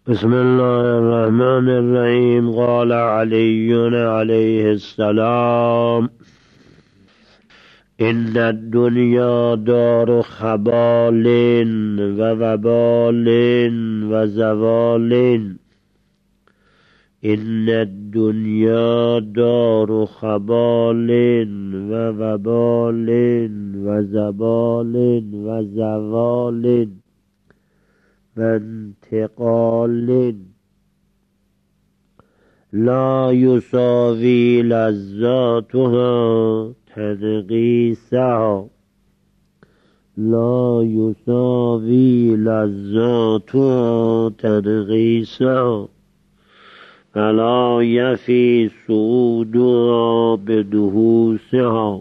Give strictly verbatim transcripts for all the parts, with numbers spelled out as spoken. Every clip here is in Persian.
بسم الله الرحمن الرحیم. قال علی علیه السلام: ان الدنیا دار خبال و وبال و زوال. ان الدنیا دار خبال و وبال و زبال و زوال و انتقال. لا یساوی لذاتها تنقیسها لا یساوی لذاتها تنقیسها ولا یفی صعودها بدهوسها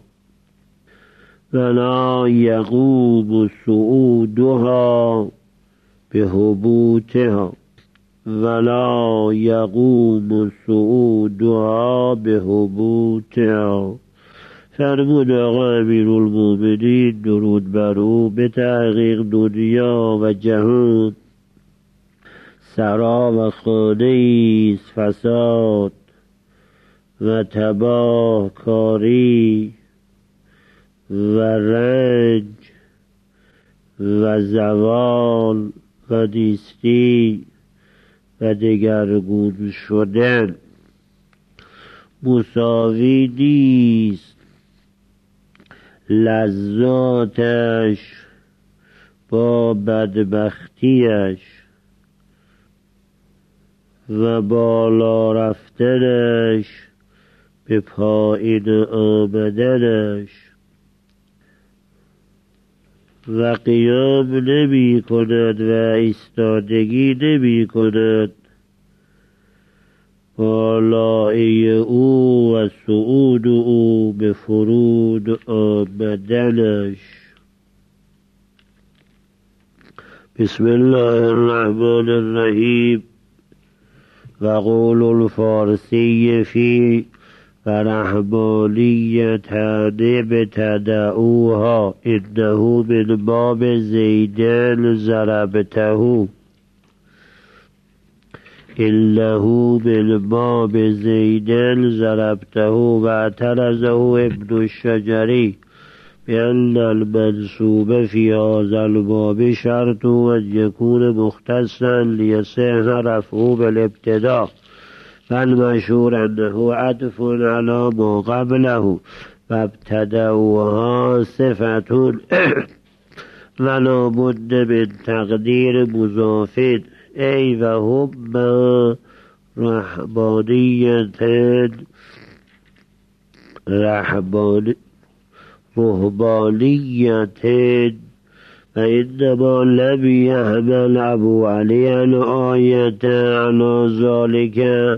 ولا یقوم صعودها بهبوطها ولا یقوم صعودها بهبوطها. فرمود آقا امیرالمومنین درود بر او: به تحقیق دنیا و جهان سرا و خانه است فساد و تباه کاری و رنج و زوال و نیستی و دگرگون شدن. مساوی نیست لذاتش با بدبختیش و بالا رفتنش به پایین آمدنش و قیام نمی کند و ایستادگی نمی کند بالایی او و صعود او به فرود آمدنش. بسم الله الرحمن الرحیم. و قول الفارسی فی و رحمانیت ابتدعوها انه من باب زیدن ضربته انه من باب زیدن ضربته و اعترضه ابن الشجری بأن المنصوب في هذا الباب شرط أن يكون مختصا ليصح رفعه بالابتداء فالمشهور أنه عطف على ما قبله وابتدأوها صفة ولا بد من تقدير مضاف أي وهم رهبانية رهبانية رهبانية فإنما لم يحمل أبو علي الآية على ذلك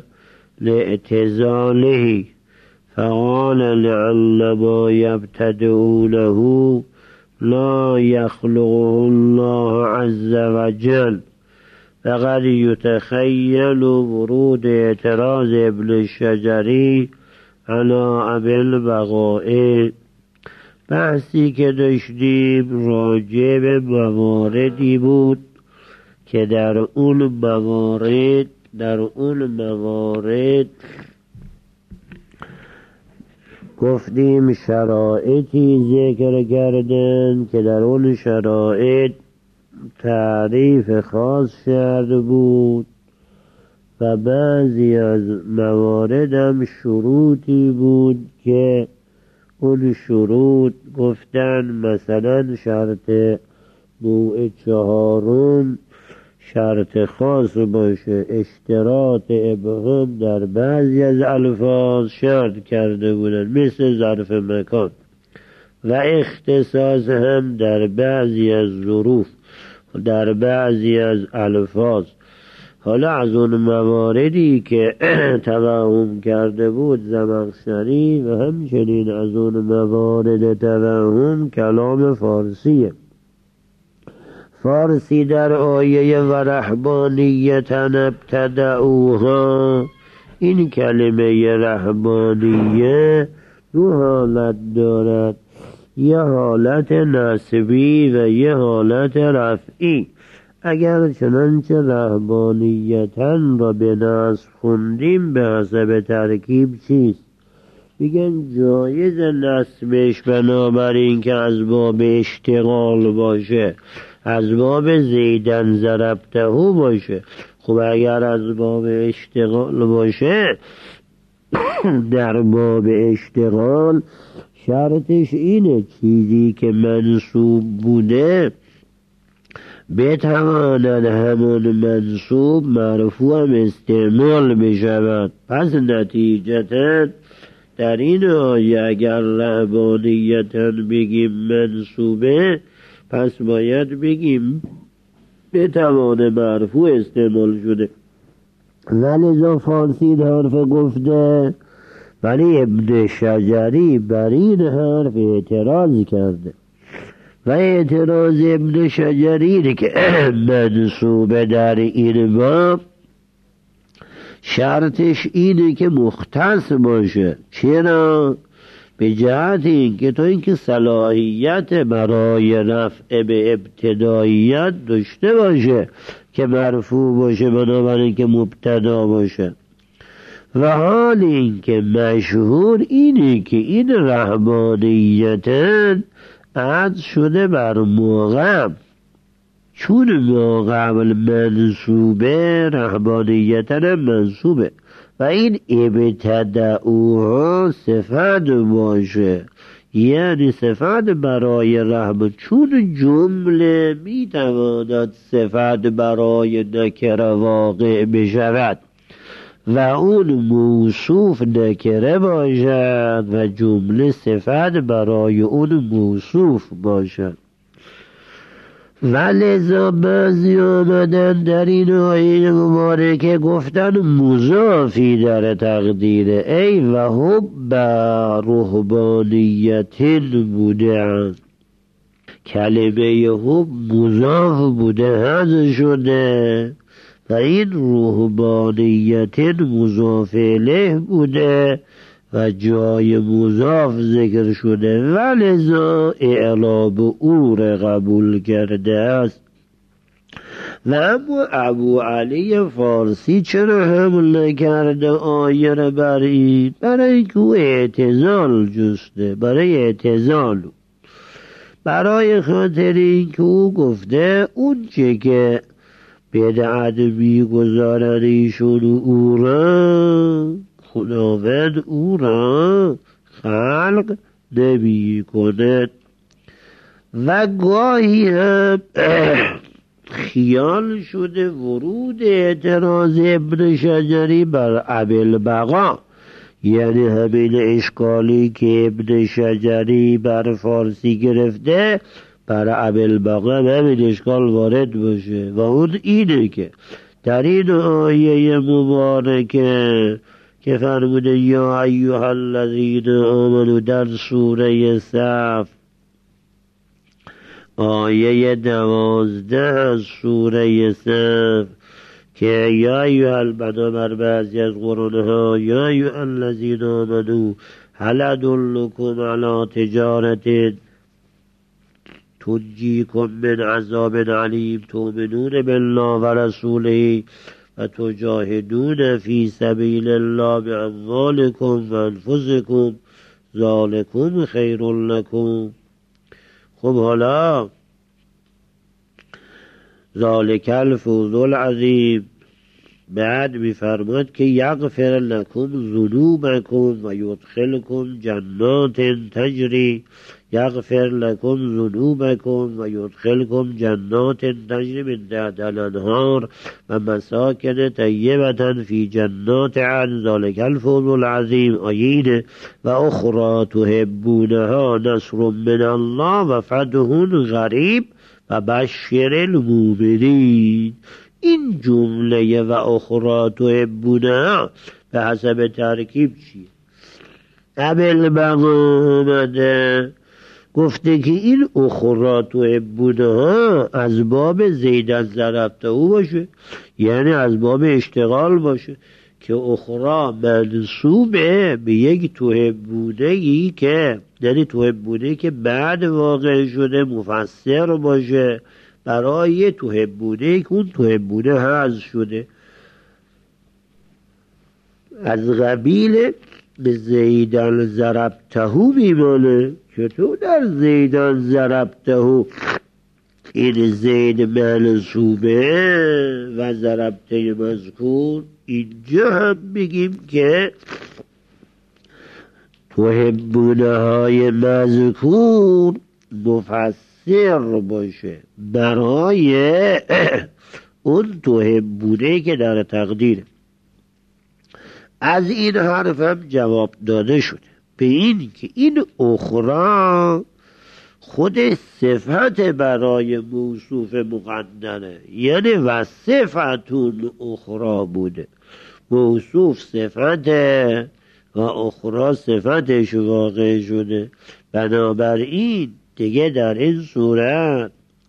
لاعتزاله فقال لعل ما يبتدئونه لا يخلقه الله عز وجل. فقد يتخيل ورود اعتراض ابن الشجری على أبي البقاء. بحثی که داشتیم راجع به مواردی بود که در اون موارد در اون موارد گفتیم شرایطی ذکر کردن که در اون شرایط تعریف خاص کرده بود و بعضی از موارد هم شروطی بود که اون شروط گفتن مثلا شرط نوع چهارم شرط خاص باشه، اشتراط ابهام در بعضی از الفاظ شرط کرده بودن مثل ظرف مکان و اختصاص هم در بعضی از ظروف در بعضی از الفاظ. حالا از اون مواردی که توهم کرده بود زمخشری و همچنین از اون موارد توهم کلام فارسیه. فارسی در آیه و رهبانیتا ابتدعوها، این کلمه رهبانیه دو حالت دارد، یه حالت نسبی و یه حالت رفعی. اگر چنانچه رهبانیتن را به نصب خوندیم به حسب ترکیب چیست؟ میگن جایز نصبش بنابراین که از باب اشتغال باشه، از باب زیدن ضربته باشه. خب اگر از باب اشتغال باشه در باب اشتغال شرطش اینه چیزی که منصوب بوده بتواند همون منصوب مرفوع هم استعمال بشود. پس نتیجتا در این آیه اگر رهبانیتاً بگیم منصوبه، پس باید بگیم بتوانه مرفوع استعمال شده. ولذا فارسی حرف گفته، ولی ابن شجری بر این حرف اعتراض کرده و اعتراض ابن شجری که منصوبه در این باب شرطش اینه که مختص باشه. چرا؟ به جهت این که تو اینکه صلاحیت برای رفع به ابتداییت داشته باشه که مرفوع باشه، بنابراین که مبتدا باشه. و حال این که مشهور اینه که این رهبانیتن عد شده بر موقع، چون ما قبل منصوبه رهبانیتن منصوبه و این ابتدعوها صفت باشه، یعنی صفت برای رهبان، چون جمله میتواند صفت برای نکره واقع بشود و اون موصوف نکره باشد و جمله صفت برای اون موصوف باشد. ولذا بعضی آمدن در این آیه مبارکه گفتن مضافی در تقدیره، ای و حب رهبانیت بوده، کلمه حب مضاف بوده حذف شده و این رهبانیت مضاف الیه بوده و جای مضاف ذکر شده، ولذا اعراب او را قبول کرده است. و اما ابو علی فارسی چرا حمل نکرده آیه را بر این؟ برای که او اعتزال جسته، برای اعتزال، برای خاطر این که او گفته اون چه که بدعت میگذارن ایشون او را، خداوند او را خلق نمی کند. و گاهی هم خیال شده ورود اعتراض ابن شجری بر ابوالبقا، یعنی همین اشکالی که ابن شجری بر فارسی گرفته بر ابوالبقا همین اشکال وارد باشه و اون اینه که در این آیه مبارکه که فرموده یا ایها الذین آمنوا در سوره صف، آیه دوازده از سوره صف که یا ایها البنا بر بعضی از قرآنها یا ایها الذین آمنوا هل ادلکم علی تجارت تنجیکم من عذاب علیم تؤمنون بالله و رسوله و تجاهدون فی سبیل الله باموالکم و انفسکم ذالکم خیر لکم. خب حالا ذالک الفوز العظیم، بعد میفرماد که یغفر لکم ذنوبکم و یدخلکم جنات تجری، یغفر لکم ذنوبکم و یدخلکم جنات تجری من تحتها الانهار و مساکن طیبة فی جنات عدن ذلک الفوز العظیم. آیه و اخرى تحبونها نصر من الله و فتح قریب و بشر المؤمنین. این جمله و اخرى تحبونها به حسب ترکیب چیه؟ ابوالبقا آمده گفته که این اخرى تحبونها از باب زیدن ضربته او باشه، یعنی از باب اشتغال باشه که اخرى منصوبه به یک تحبونه‌ای که یعنی تحبونه که بعد واقع شده مفسر باشه برای تحبونه که اون تحبونه حذف شده. از قبیل به زیدان ضربتهو میمانه که تو در زیدان ضربتهو این زید منصوبه و ضربته مذکور، اینجا هم بگیم که تحبونه های مذکور مفسر باشه برای اون تحبونه که در تقدیره. از این حرف هم جواب داده شده به این که این اخرى خود صفت برای موصوف مقدره، یعنی و صفتون اخرى بوده. موصوف صفته و اخرى صفتش واقع شده. بنابراین دیگه در این صورت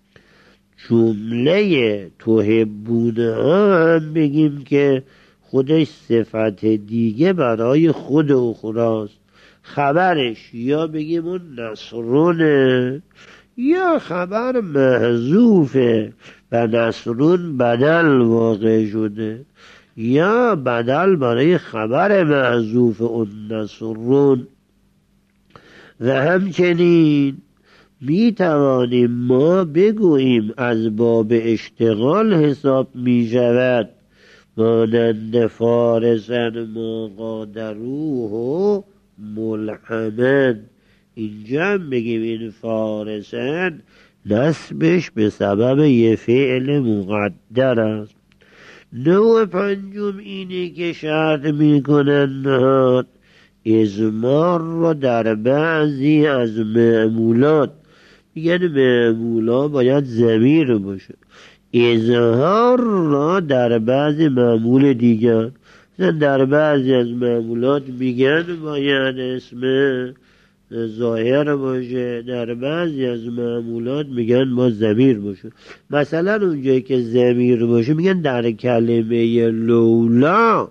جمله تحبونه هم بگیم که خودش صفت دیگه برای خود اخراست. خبرش یا بگیم اون نصرونه یا خبر محذوفه و نصرون بدل واقع شده، یا بدل برای خبر محذوف اون نصرون. و همچنین می توانیم ما بگوییم از باب اشتغال حساب می شود مانند فارسن ما قادروه ملحمن. اینجا هم بگیم این فارسن نسبش به سبب یه فعل مقدر است. نوع پنجم اینه که شرط میکنن نهاد ازمار را در بعضی از معمولات، میگن معمولات باید ضمیر باشه، اظهار را در بعضی معمول دیگر. در بعضی از معمولات میگن باید اسم ظاهر باشه، در بعضی از معمولات میگن با ضمیر باشه. مثلا اونجایی که ضمیر باشه میگن در کلمه لولا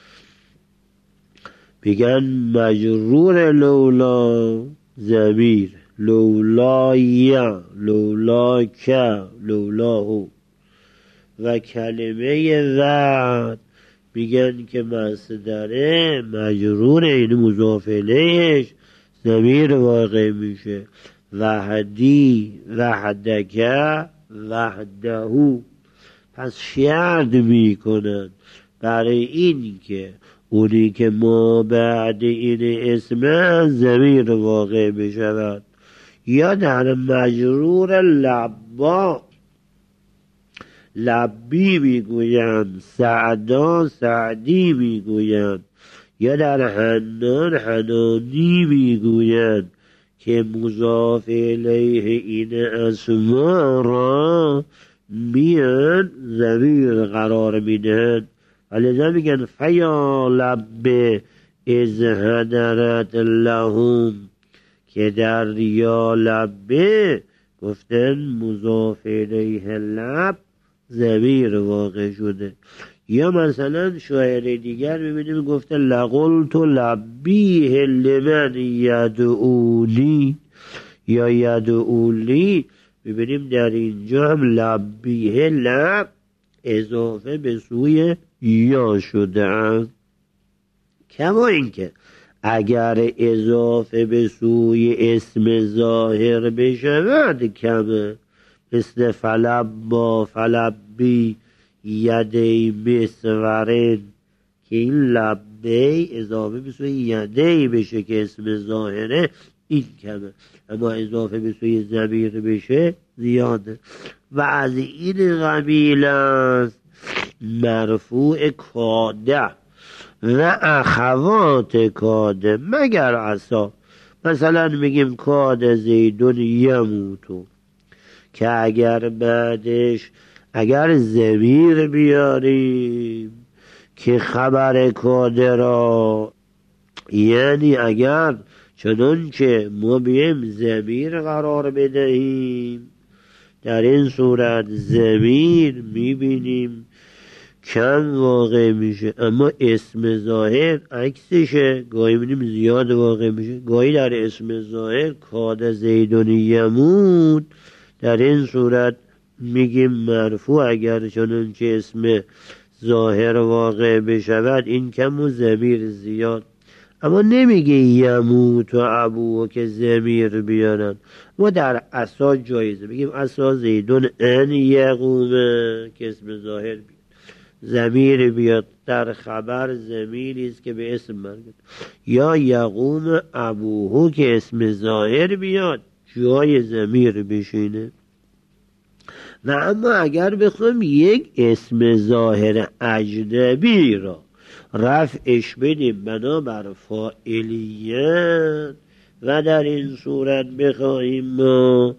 میگن مجرور لولا ضمیر، لولا یا لولا که لولا هو. و کلمه وعد میگن که مصدره مجرور این مضاف الیهش ضمیر واقع میشه. وحدی وحدکه وحدهو. پس شرط میکنن برای این که اونی که ما بعد این اسم ضمیر واقع بشود، یا در مجرور لبا لبی میگویند، سعدا سعدی میگویند، یا در حنان حنانی میگویند که مضاف الیه این اسما را میان ضمیر قرار میدهند. ولذا میگن فیا لب از هدرت لهم، که در یا لبه گفتن مضاف الیه لب ضمیر واقع شده. یا مثلا شاعر دیگر میبینیم گفته لقلت لبیه لمن یدعونی یا یدعولی، میبینیم در اینجا هم لبیه لب اضافه به سوی یا شده است. کما اینکه اگر اضافه به سوی اسم ظاهر بشود کمه، مثل فلبا فلبی یدی مسورن، که این لبی اضافه به سوی یدی بشه که اسم ظاهره، این کمه. اما اضافه به سوی ضمیر بشه زیاده. و از این قبیل است مرفوع کاده و اخوات کاده مگر عصا. مثلا میگیم کاده زیدون یموتو، که اگر بعدش اگر ضمیر بیاریم که خبر کاده را، یعنی اگر چنان که ما بیم ضمیر قرار بدهیم، در این صورت ضمیر میبینیم کم واقع میشه، اما اسم ظاهر عکسشه، گاهی میبینیم زیاد واقع میشه. گاهی در اسم ظاهر کاد زیدون یموت، در این صورت میگیم مرفوع اگر چنانچه اسم ظاهر واقع بشود این کم و ضمیر زیاد. اما نمیگه یموت و ابوه که ضمیر بیارن. ما در اساس جایزه بگیم اساس زیدون ان یقومه که اسم ظاهر بیاد، ضمیر بیاد. در خبر ضمیری است که به اسم مربوط، یا یقوم ابوه که اسم ظاهر بیاد جای ضمیر بشینه. و اما اگر بخوام یک اسم ظاهر اجنبی را رفعش بدیم بنابر فاعلیت و در این صورت بخواهیم ما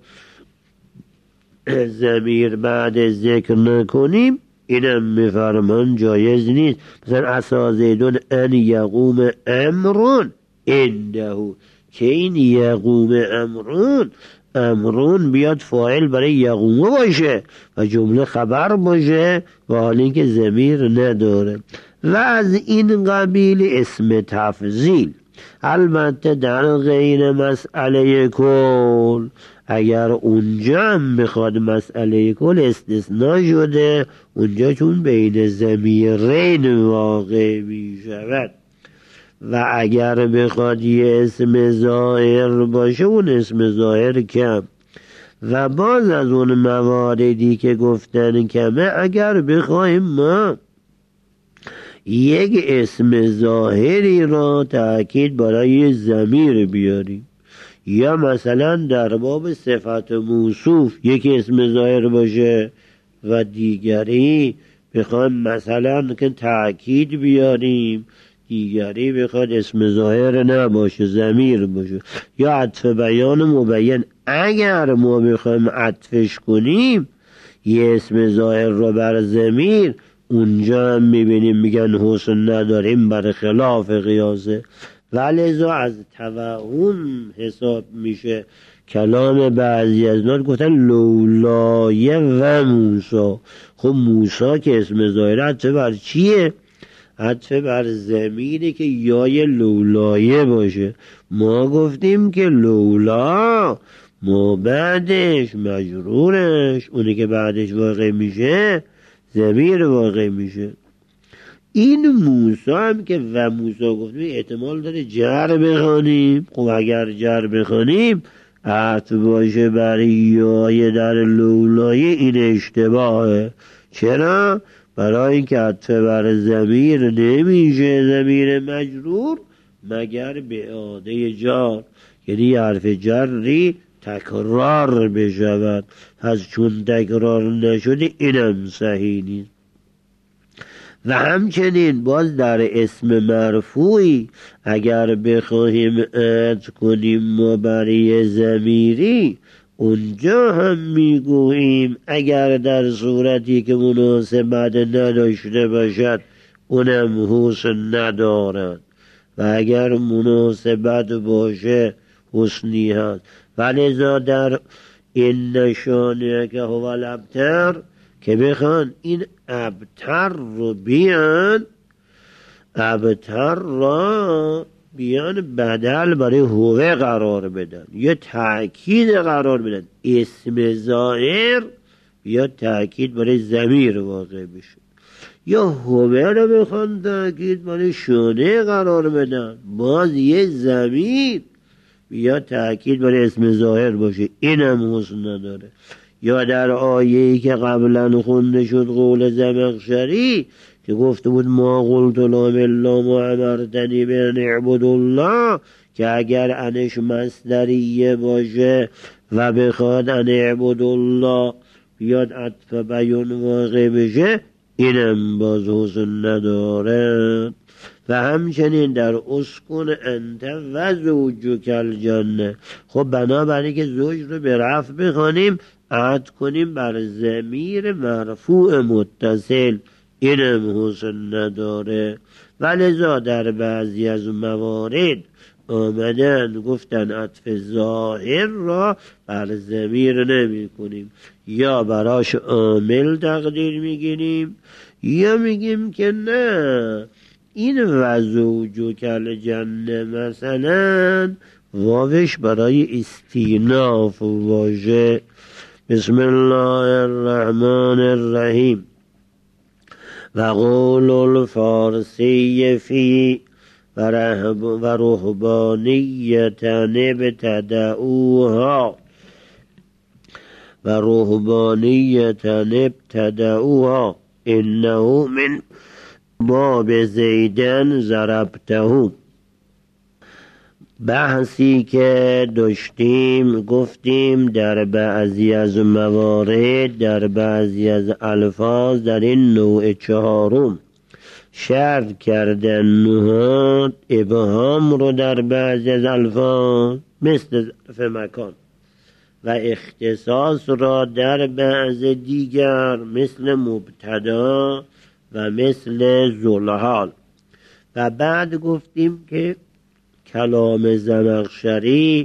ضمیر بعد ذکر نکنیم، اینم میفرمان جایز نیست. مثلا اسا زیدون ان یقوم امرون عنده، که این یقوم امرون، امرون بیاد فاعل برای یقومه باشه و جمله خبر باشه و حال اینکه ضمیر نداره. و از این قبیل اسم تفضیل البته در غیر مسئله کل، اگر اونجا هم بخواد مسئله کل استثناء شده، اونجا چون بین ضمیرین واقع می شود. و اگر بخواد یه اسم ظاهر باشه اون اسم ظاهر کم. و باز از اون مواردی که گفتن کمه، اگر بخوایم ما یک اسم ظاهری را تأکید برای ضمیر بیاریم، یا مثلا در باب صفت موصوف یک اسم ظاهر باشه و دیگری بخوایم مثلا که تأکید بیاریم، دیگری بخواد اسم ظاهر نباشه ضمیر باشه، یا عطف بیان مبین اگر ما بخوایم عطفش کنیم یه اسم ظاهر رو بر ضمیر، اونجا هم میبینیم میگن حسن نداریم بر خلاف قیاسه. ولذا از توهم حساب میشه کلام بعضی از نات گفتن لولایه و موسا. خب موسا که اسم ظاهر عطف بر چیه؟ عطف بر ضمیری که یای لولایه باشه. ما گفتیم که لولا ما بعدش مجرورش، اونی که بعدش واقع میشه ضمیر واقع میشه. این موسی هم که و موسی گفتیم احتمال داره جر بخوانیم. خب اگر جر بخوانیم عطف باشه برای یای در لولایه، این اشتباهه. چرا؟ برای اینکه عطف بر ضمیر نمیشه ضمیر مجرور مگر به اعاده جار، یعنی حرف جری تکرار بشود. از چون تکرار نشده اینم صحیح نیست. و همچنین باز در اسم مرفوعی اگر بخواهیم عطف کنیم ما برای ضمیری، اونجا هم میگوییم اگر در صورتی که مناسبت نداشته باشد اونم حسن ندارد، و اگر مناسبت باشه حسنی هست. ولذا در این نشانه که هو الابتر که بخوان این ابتر رو بیان، ابتر را بیان بدل برای هوه قرار بدن یا تأکید قرار بدن. اسم ظاهر یا تأکید برای ضمیر واقع بشه، یا هوه رو بخوان تأکید برای شانه قرار بدن، باز یه ضمیر یا تأکید برای اسم ظاهر باشه، اینم حسن نداره. یا در آیه‌ای که قبلا خونده شد قول زمخشری که گفته بود ما قلت لهم الا ما امرتنی بان اعبدوا الله، که اگر انش مصدریه باشه و بخواد ان اعبدوا الله بیاد عطف بیان واقع بشه، اینم باز حسن نداره. و همچنین در اسکن انت و زوجک الجنه، خب بنابراین که زوج رو به رفع بخوانیم عطف کنیم بر ضمیر مرفوع متصل، اینم حسن نداره. ولذا در بعضی از موارد آمدن گفتن عطف ظاهر را بر ضمیر نمی کنیم، یا براش عامل تقدیر میگیریم یا میگیم که نه این وزوجک الجنه مثلا واوش برای استیناف واژه بسم الله الرحمن الرحیم. و قول الفارسی فی و رهبانیتن ابتدعوها و رهبانیتن ابتدعوها انه من باب زیدن ضربته. بحثی که داشتیم گفتیم در بعضی از موارد، در بعضی از الفاظ در این نوع چهارم شرط کردن نهاد ابهام رو در بعضی از الفاظ مثل ظرف مکان و اختصاص را در بعض دیگر مثل مبتدا و مثل ذوالحال. و بعد گفتیم که کلام زمخشری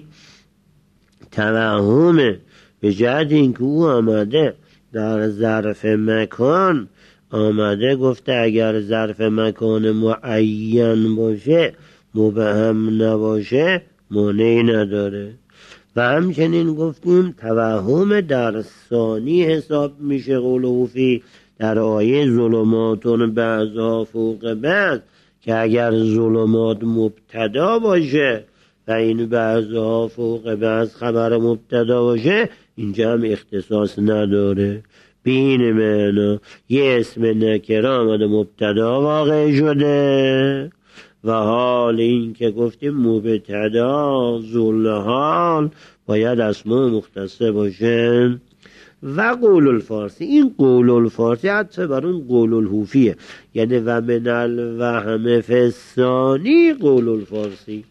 توهمه به جهت اینکه او آمده در ظرف مکان آمده گفته اگر ظرف مکان معین باشه مبهم نباشه مانعی نداره. و همچنین گفتیم توهم در ثانی حساب میشه قوله فی در آیه ظلماتون بعضها فوق بعض که اگر ظلمات مبتدا باشه و این بعضها فوق بعض خبر مبتدا باشه اینجا هم اختصاص نداره. بین معنا یه اسم نکره آمده مبتدا واقع شده و حال این که گفتیم مبتدا ذوالحال باید اسم مختصه باشه. و قول الفارسی، این قول الفارسی حتی بر اون قول الحوفیه، یعنی و من الوهم فسانی قول الفارسی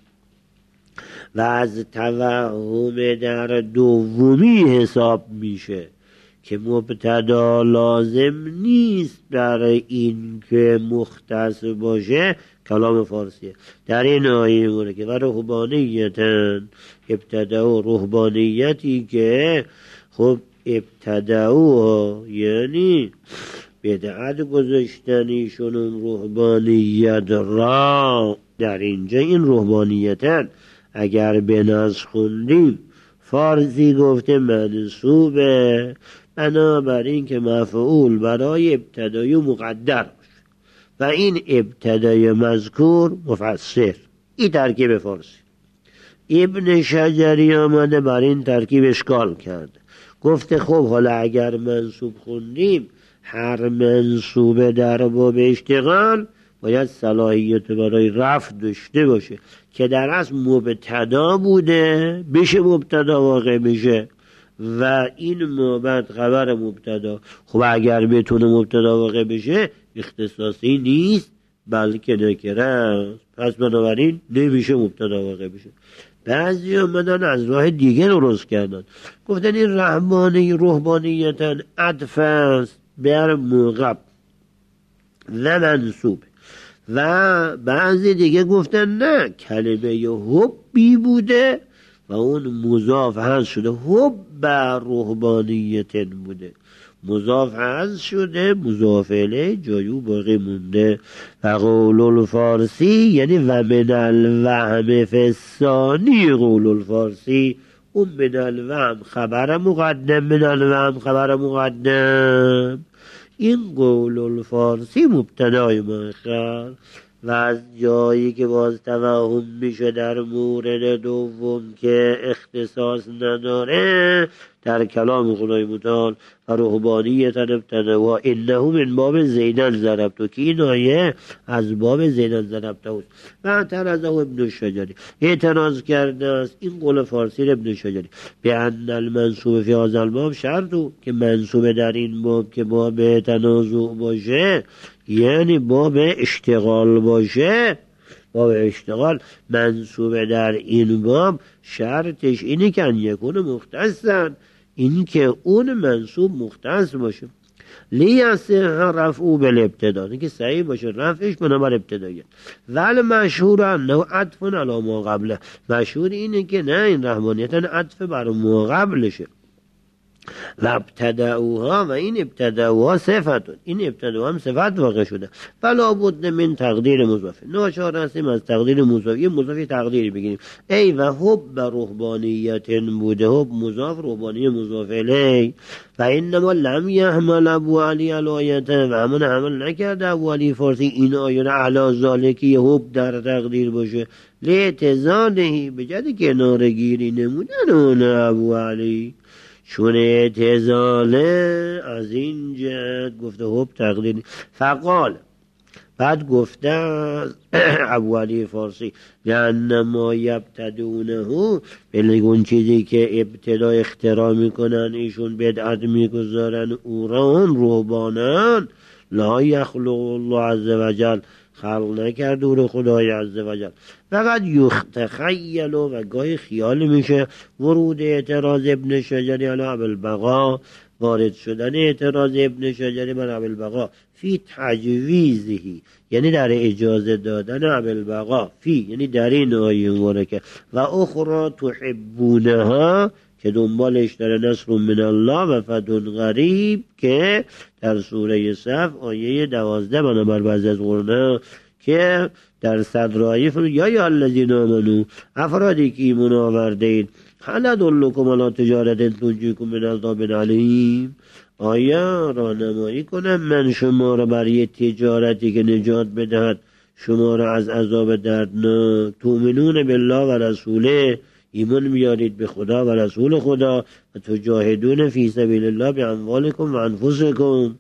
و از توهم در دومی حساب میشه که مبتدا لازم نیست برای این که مختص باشه کلام فارسیه. در این آیه مونه که و رهبانیتن ابتدا و رهبانیتی که خب ابتداؤها یعنی بدعت گذاشتنیشون رهبانیت را. در اینجا این رهبانیتن اگر به ناز خوندیم فارسی گفته منصوبه بنابراین که مفعول برای ابتدای مقدر باشه و این ابتدای مذکور مفسر. این ترکیب فارسی. ابن شجری آمده بر این ترکیب اشکال کرده، گفته خب حالا اگر منصوب خوندیم هر منصوب در باب اشتغال باید صلاحیت برای رفع داشته باشه که در اصل مبتدا بوده بشه مبتدا واقع بشه و این مابد خبر مبتدا. خب اگر بتونه مبتدا واقع بشه اختصاصی نیست بلکه نکره است، پس بنابراین نمیشه مبتدا واقع بشه. بعضی آمدن از راه دیگه درست کردن، گفتن این رحمانی رهبانیتن عطف است بر موقب و منصوب. و بعضی دیگه گفتن نه کلمه حبی بوده و اون مضاف هست شده حب رهبانیتن بوده، مضاف هست شده مضاف الیه جایو باقی مونده. و قول الفارسی یعنی و من الوهم فسانی قول الفارسی اون من الوهم خبر مقدم من الوهم خبر مقدم. این قول الفارسی مبتدای مؤخر و از جایی که باز توهم میشه در مورد دوم که اختصاص نداره در کلام خدای متعال و رهبانیت ابتدا و انه من باب زیدن ضربته که این آیه از باب زیدن ضربته است. و اعتراضه ابن شجری اعتراض کرده است این قول فارسی ابن شجری به ان المنصوب فی هذا الباب شرطو که منصوب در این باب که باب تنازع باشه یعنی باب اشتغال باشه، باب اشتغال منصوب در این باب شرطش اینه که ان یکون مختصن، این که اون منصوب مختص باشه. لیاسه رفعو بالابتدا، این که صحیح باشه رفعش بنابر ابتداییت. ولی مشهور انه عطف علی ما قبله، مشهور اینه که نه این رحمانیتن عطف بر ما قبلشه و ابتدعوها و این ابتدعوها صفت، این ابتدعوها هم صفت واقع شده. فلا بد من تقدیر مضاف، ناچار هستیم از تقدیر مضاف، یه مضافی تقدیری بگیریم. ای و حب رهبانیت بوده، حب مضاف، رهبانی مضاف الیه. و انما لم یحمل ابو علی علایته، و همون حمل نکرده ابو علی فارسی این آیه علی ذالکی حب در تقدیر باشه، لیتزانهی به جد کنارگیری نمودن اون ابو علی، چون اعتزاله از این جد گفته حب تقدیر. فقال بعد گفته ابو علی فارسی لأن ما یبتدونه، بلکه اون چیزی که ابتدا اختراع میکنن ایشون بدعت میگذارن او را اون رهبانان، لا یخلق الله عز وجل، خلق نکرد او رو خدای عز وجل. فقط یختخیل و گاهی خیال میشه ورود اعتراض ابن شجری علی ابوالبقا، وارد شدن اعتراض ابن شجری بر ابوالبقا فی تجویزهی، یعنی در اجازه دادن ابوالبقا، فی یعنی در این آیه مبارکه، و اخرى تحبونها که دنبالش داره نصر من الله و فتح قریب که در سوره صف آیه دوازده بنابر بعضی از قرآن که در صدر آیه فرمود یا یا الذین آمنو، افرادی که ایمان آورده اید، هل ادلکم علی تجارت تنجیکم من عذاب علیم، آیا راهنمایی کنم من شما را برای تجارتی که نجات بدهد شما را از عذاب دردناک. تؤمنون بالله و رسوله، ایمان میارید به خدا و رسول خدا، و تجاهدون فی سبیل الله باموالکم و انفسکم،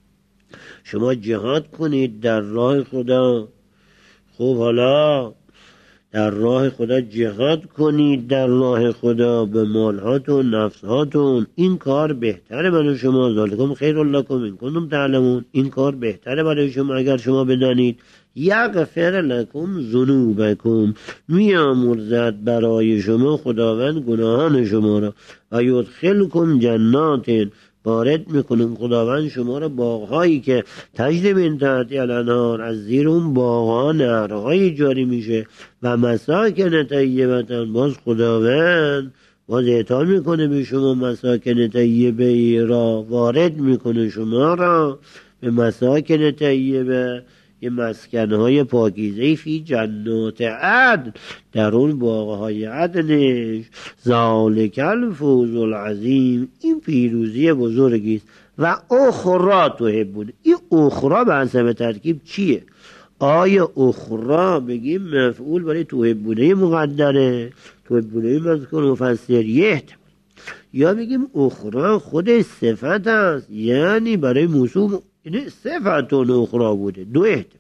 شما جهاد کنید در راه خدا. خب حالا در راه خدا جهاد کنید، در راه خدا به مالهاتون نفسهاتون، این کار بهتره برای شما. ذالکم خیر لکم ان کنتم تعلمون، این کار بهتره برای شما اگر شما بدانید. یغفر لکم ذنوبکم، میامرزد برای شما خداوند گناهان شما را. و یدخلکم جنات، وارد میکنیم خداوند شما را باغهایی که تجری من تحتها الانهار، از زیر اون باغها نهرهایی جاری میشه. و مساکن طیبه، باز خداوند باز اعطا میکنه به شما مساکن طیبه را، وارد میکنه شما را به مساکن طیبه، یه مسکنهای پاکیزه فی جنات عدن، در اون باغهای عدنش. ذالک الفوز العظیم، این پیروزی بزرگی است. و اخرى تحبون، این اخرى به حسب ترکیب چیه؟ آیا اخرى بگیم مفعول برای تحبونه مقدره، تحبونه مذکور مفسر یه احتمال، یا بگیم اخرى خود صفت است یعنی برای موصوف این صفتون اخرى بوده، دو احتمال.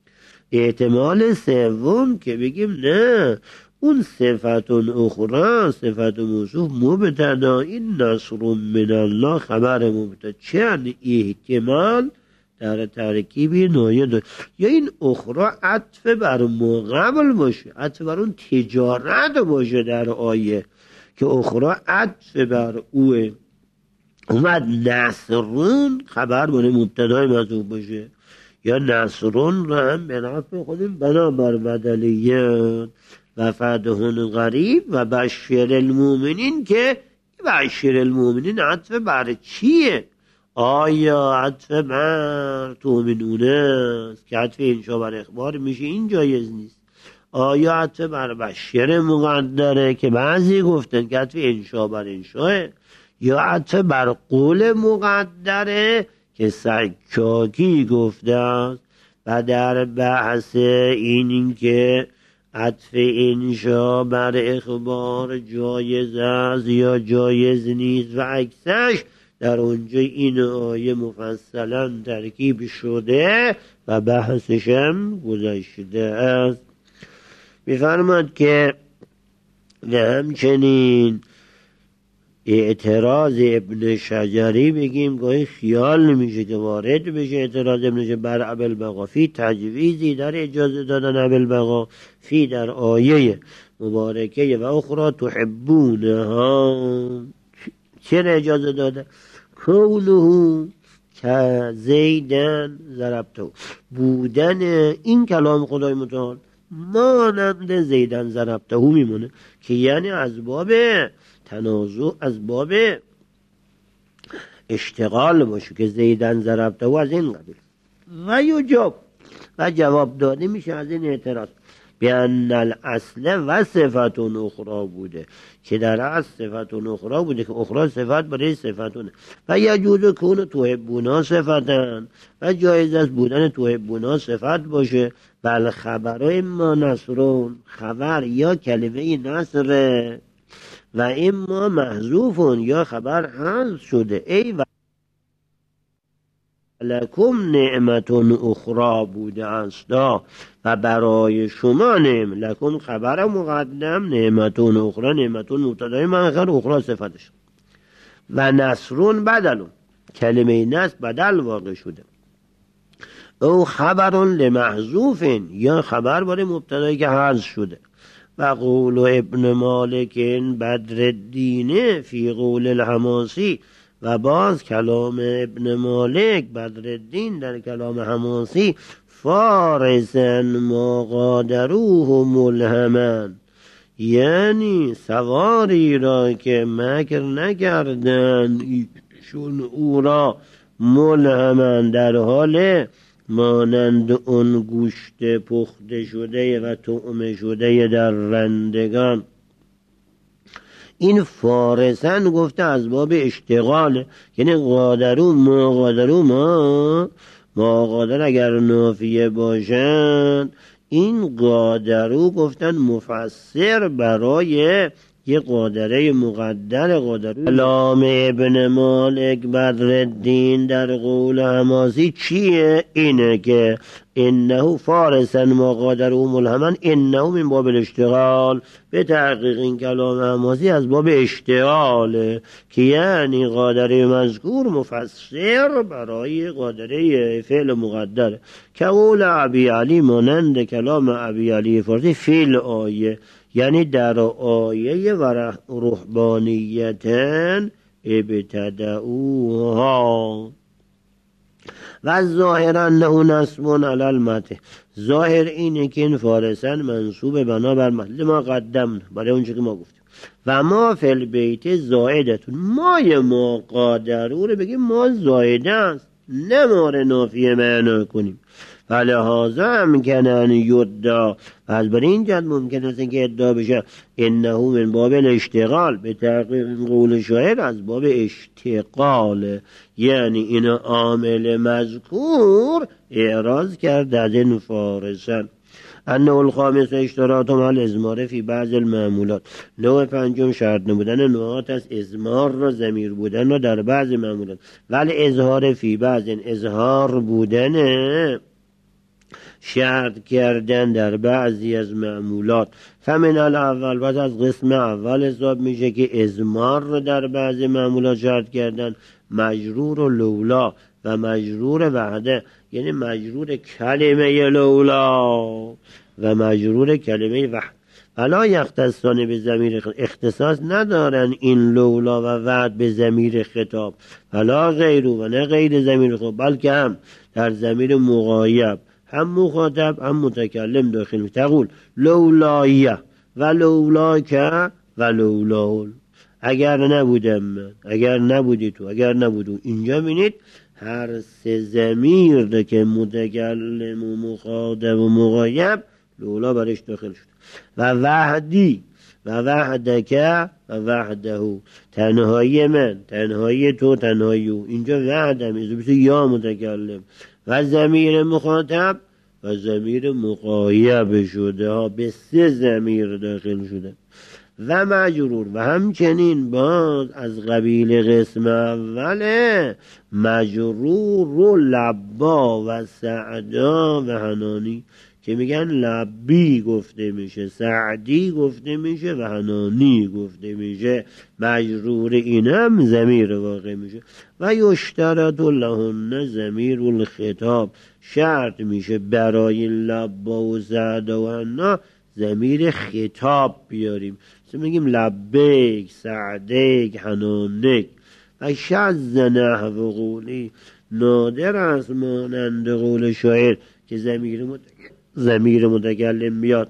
احتمال سوم که بگیم نه اون صفتون اخرى صفت موصوف مبتدا، این نصر من الله خبر مبتدا. چند احتمال در ترکیبی نوعی دو، یا این اخرى عطف بر ما قبل باشه، عطف بر اون تجارت باشه در آیه که اخرى عطف بر اوه، اومد نصرون خبر برای مبتدای محذوف باشه، یا نصرون رو هم به نفع خودیم بنابر بدلیت. و فتح قریب و بشیر المؤمنین، که بشیر المؤمنین عطف بر چیه؟ آیا عطف بر تؤمنون است که عطف انشا بر اخبار میشه، این جایز نیست. آیا عطف بر بشیر مقدره که بعضی گفتن که عطف انشا بر انشاه، یا عطف بر قول مقدره که سکاکی گفته است. و در بحث این این که عطف انشا بر اخبار جایز است یا جایز نیست و عکسش، در اونجا این آیه مفصلا ترکیب شده و بحثشم گذشته است. می‌فرماد که و همچنین اعتراض ابن شجری بگیم گاهی خیال نمیشه که وارد بشه اعتراض ابن شجری بر ابوالبقا فی تجویزی، در اجازه دادن ابوالبقا، فی در آیه مبارکه و اخرى تحبونها، چرا اجازه داده؟ کونه که زیدن ضربته، بودن این کلام خدای متعال مانند زیدن ضربته میمونه، که یعنی از باب تنازع، از باب اشتغال باشه که زیدن ضربته و از این قبیل. و یجاب و جواب داده میشه از این اعتراض بیان الاصل و صفتون اخرى بوده که در اصل صفتون اخرى بوده که اخرى صفت برای صفتونه و یجوز کون توحبونا صفتن و جایز است بودن توحبونا صفت باشه. بل خبر اما نصرون خبر یا کلمه نصره و اما محذوفون یا خبر حذف شده. ای و لکم نعمتون اخرى بوده است و برای شما نعم لکم خبر مقدم نعمتون اخرى نعمتون مبتدای مؤخر اخرى صفتش و نصرون بدلون کلمه نصر بدل واقع شده. او خبرون لمحذوفین یا خبر برای مبتدایی که حذف شده. و قول ابن مالک بدر الدین فی قول الحماسی و باز کلام ابن مالک بدر الدین در کلام حماسی فارسن ما قادروه ملهمن یعنی سواری را که مکر نکردن ایشون او را ملهمن در حال مانند اون گوشت پخته شده و طعمه شده در رندگان. این فارسن گفته از باب اشتغال یعنی قادرو ما قادرو ما ما قادر اگر نافیه باشند این قادرو گفتن مفسر برای یه قادره مقدر قادرو. کلام ابن مالک بدر الدین در قول حماسی چیه؟ اینه که انه فارسن ما قادرو ملهمن انه من باب الاشتغال. به تحقیق این کلام حماسی از باب اشتغاله که یعنی قادره مذکور مفسر برای قادره فعل مقدر که قول ابی علی مانند کلام ابی علی فارسی فعل آیه یعنی در آیه و رهبانیتن ابتدعوها و ظاهر انه نصب علی المته ظاهر اینه که این فارسن منصوب بنا بر محل ما قدم برای اونچه که ما گفتیم و ما فی البیت زائدتون مای ما قادرو رو بگیم ما زائده است نه مار نافیه معنا کنیم. فلهذا امکنن یدعا از بر این جد ممکن است که ادعا بشه انه من باب الاشتغال به تحقیق قول شاعر از باب اشتغال یعنی این عامل مذکور اعراض کرد از این فارسن. انه الخامس اشتراط مع الازمار فی بعض المعمولات نوع پنجم شرط نمودن نوعات از ازمار را ضمیر بودن را در بعض معمولات ولی اظهار فی بعض اظهار بودن شرط کردن در بعضی از معمولات. فمن الاول بعد از قسم اول حساب میشه که ازمار رو در بعضی معمولات شرط کردن مجرور و لولا و مجرور وحده یعنی مجرور کلمه لولا و مجرور کلمه وحده ولا یختصان به ضمیر اختصاص ندارن این لولا و وعد به ضمیر خطاب ولا غیرو و نه غیر ضمیر خطاب بلکه هم در ضمیر مغایب هم مخاطب هم متکلم داخل می تقول لولایه و لولاکه و لولاول اگر نبودم من اگر نبودی تو اگر نبودو. اینجا بینید هر سه ضمیر که متکلم و مخاطب و مغایب لولا برش داخل شد و وحدی و وحدکه و وحده تنهایی من تنهایی تو تنهایی او اینجا وحدم میشه یا متکلم و ضمیر مخاطب و ضمیر مغایب شده ها به سه ضمیر داخل شده و مجرور و همچنین باز از قبیل قسم اوله مجرور رو لبا و سعدا و حنانی که میگن لبی گفته میشه سعدی گفته میشه و حنانی گفته میشه مجرور اینم ضمیر واقع میشه. و یشترط لهن ضمیر الخطاب شرط میشه برای لبا و سعدا و حنا ضمیر خطاب بیاریم مثل میگیم لبیک سعدیک حنانیک. و شذ نحو قولی نادر است مانند قول شاعر که ضمیر متکلم ضمیر متکلم بیاد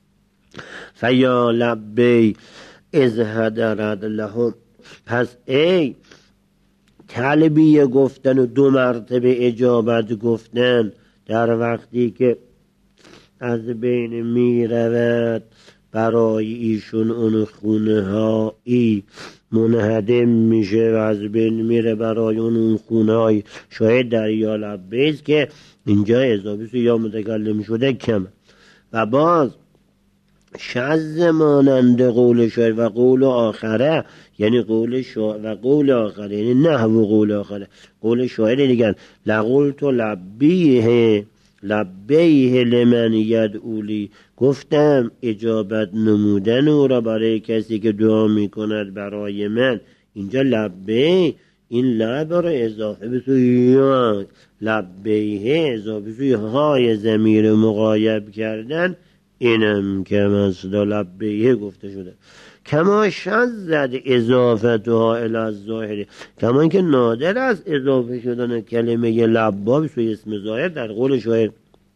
فیا لبی از هدرد لهم پس ای تلبیه گفتن و دو مرتبه اجابت گفتن در وقتی که از بین می رود برای ایشون اون خونه هایی منهدم میشه و از بین میره برای اون اون خونه های شاید در یا لبیز که اینجا اضافه یا متکلم شده کم و باز شذ مانند قول شاعر و قول آخره یعنی قول شاعر و قول آخره یعنی نحو قول آخره قول شاعر دیگر لقلت لبیه لبیه لمن یدعولی گفتم اجابت نمودن او را برای کسی که دعا میکند برای من اینجا لبیه این لب را اضافه به سوی یا لبیه اضافه به سوی های ضمیر مغایب کردن اینم که مثل لبیه گفته شده کما شذت اضافتها الی الظاهر کما اینکه نادر از اضافه شدن کلمه لبا به سوی اسم ظاهر در قول شاعر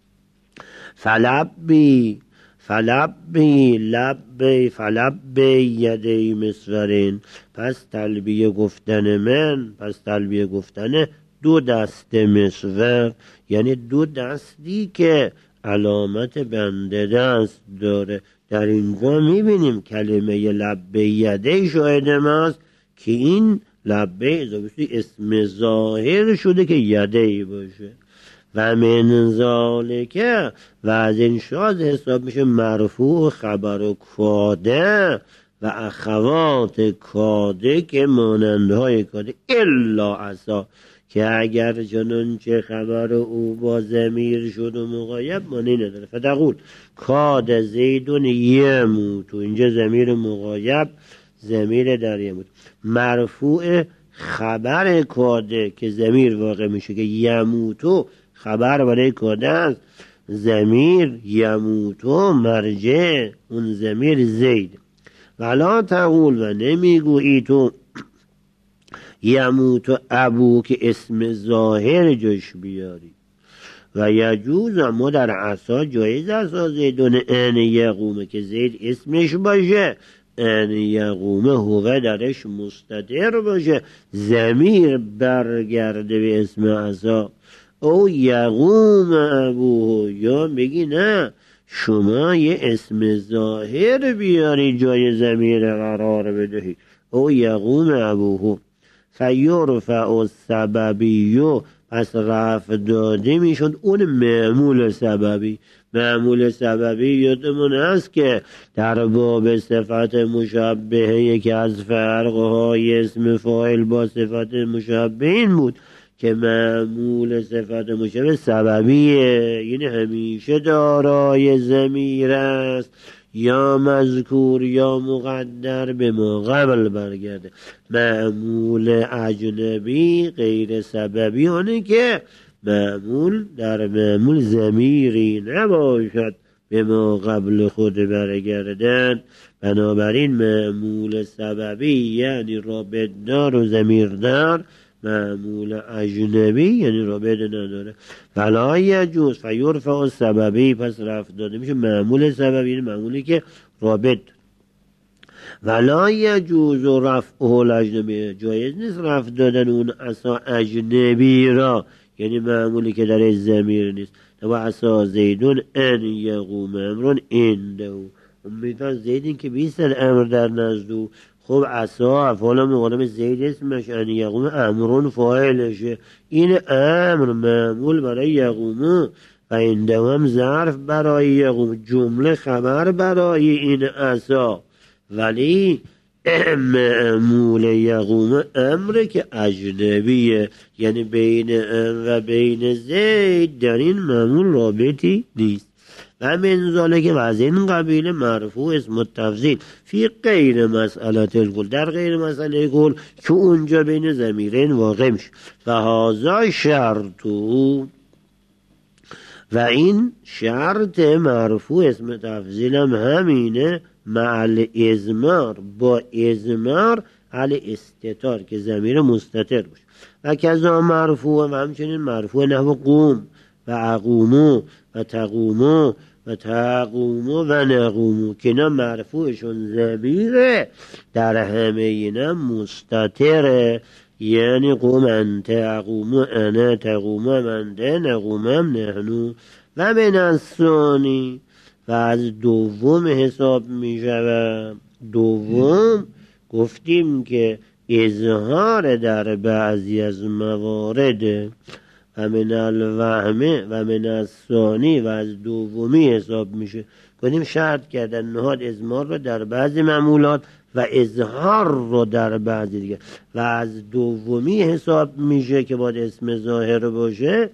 فلبی فلبی لبی فلبی یدی مسورین پس تلبیه گفتن من پس تلبیه گفتن دو دست مسور یعنی دو دستی که علامت بنده دست داره در اینجا میبینیم کلمه لبی یدی شاهد ماست که این لبی اضافه اسم ظاهر شده که یدی باشه و من ذالکه و از این شاز حساب میشه مرفوع خبر و کاده و اخوات کاده که مانندهای کاده الا عصا که اگر چنانچه خبر او با ضمیر شد و مغایب معنی نداره فتقول کاد زیدون یموت و اینجا ضمیر مغایب ضمیر در یموت مرفوع خبر کاده که ضمیر واقع میشه که یموتو خبر برای کاده است ضمیر یموتو مرجع اون ضمیر زید ولا تقول و نمیگویی تو یموت ابو که اسم ظاهر جاش بیاری و یجوز اما در عصا جایز عصا زیدون ان یقومه که زید اسمش باشه ان یقومه هو درش مستتر باشه ضمیر برگرده به اسم عصا او یقوم ابوه یا بگی نه شما یه اسم ظاهر بیاری جای ضمیر قرار بدهی او یقوم ابوه فیرفع السببیو پس رفع داده میشد اون معمول سببی معمول سببی یادمون هست که در باب صفت مشبهه یکی از فرقهای اسم فاعل با صفت مشبه این بود که معمول صفت مشبه سببیه یعنی همیشه دارای ضمیر است یا مذکور یا مقدر به ما قبل برگرده معمول اجنبی غیر سببی اونه که معمول در معمول ضمیری نباشد به ما قبل خود برگردن بنابراین معمول سببی یعنی رابط دار و ضمیر دار معمول اجنبی یعنی رابط نداره ولا یجوز فیرفع السببی پس رفع داده میشه معمول سببی یعنی معمولی که رابط ولا یجوز رفعه الاجنبی جایز نیست رفع دادن اون عصا اجنبی را یعنی معمولی که در ضمیر نیست و عصا زیدون ان یقوم امرون عنده امیدوار زیدین که بیستن امر در نزدو خب عصا افعال مقدم زید اسمش ان یقوم امرون فاعلشه این امر معمول برای یقوم و این هم ظرف برای یقوم جمله خبر برای این عصا ولی معمول یقوم امر که اجنبیه یعنی بین ام و بین زید در این معمول رابطی نیست و من ذالک که از این قبیل مرفوع اسم التفضیل فی غیر مسئله الکل در غیر مسئله کل که اونجا بین ضمیرین واقع میشه و هذا شرطو و این شرط مرفوع اسم تفضیل هم همینه مع ازمار با ازمار علی استتار که ضمیر مستتر باشه و کذا مرفوع و همچنین مرفوع نحو قوم و اقومو و تقومو و تقومو و نقومو که اینا مرفوعشون ضمیره در همه اینا مستتره یعنی قوم انت اقوم انا تقوم منت نقومم نحنو. و من از ثانی و از دوم حساب می شود. دوم گفتیم که اظهار در بعضی از موارد و من الوهمه و من از ثانی و از دومی حساب میشه. گفتیم شرط کردن نهاد ازمار رو در بعضی معمولات و اظهار رو در بعضی دیگه و از دومی حساب میشه که باید اسم ظاهر باشه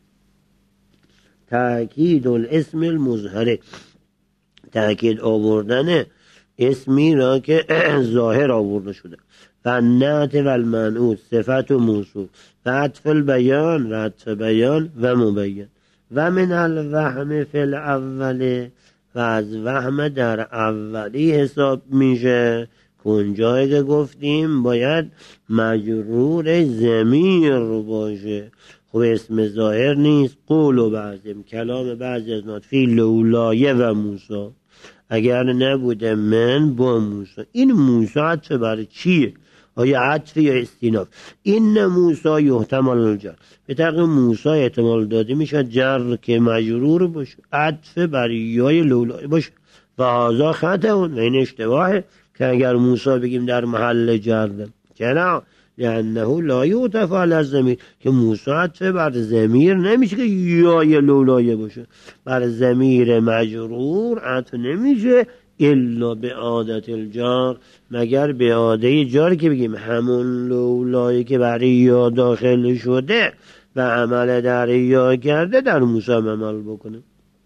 تأکید الاسم المظهره، تأکید آوردن اسمی را که ظاهر آورده شده و نعت و المنعوت صفت و موصوف و عطف البیان و عطف بیان و مبین. و من الوهم فی الاول و از وهم در اولی حساب میشه که اونجایی که گفتیم باید مجرور ضمیر باشه. خب اسم ظاهر نیست. قول و بعضیم کلام بعضی از نات فی لولایه و موسی اگر نبوده من با موسی. این موسی عطف برای چیه؟ آیا عطف یا استیناف؟ این موسی یحتمل الجر، به طریق موسی احتمال داده میشه جر که مجرور باشه عطف برای یای لولایه باشه و هذا خطا و این اشتباهه که اگر موسی بگیم در محل جر. چرا؟ لانه لا یعطف علی الضمیر، که موسی عطف بر ضمیر نمیشه که یای لولایه باشه. بر ضمیر مجرور عطف نمیشه الا به عادت الجار، مگر به عاده جار که بگیم همون لولایی که برای یا داخل شده و عمل در یا کرده در موسی عمل بکنه.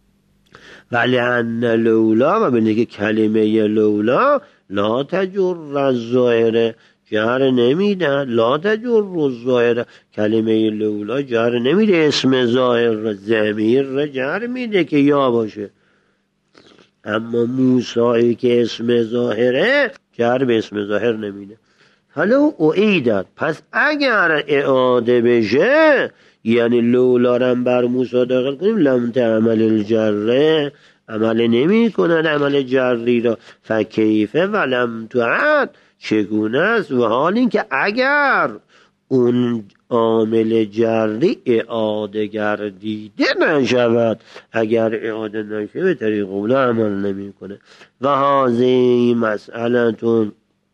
ولی ان لولا و بینه که کلمه لولا لا تجر الظاهره جر نمیده، لا تجر الظاهره کلمه لولا جر نمیده اسم ظاهر، ضمیر جر میده که یا باشه. اما موسی که اسم ظاهره جر به اسم ظاهر نمیده. حالا اعیدت، پس اگر اعاده بشه یعنی لولا رم بر موسی داخل کنیم لم تعمل الجره عمل نمی کند عمل جری را. فکیفه ولم تعد چگونه است و حال این که اگر اون عامل جری اعاده گردیده نشود، اگر اعاده نشه به طریق قوله عمل نمی کنه. و هذه مسئلتون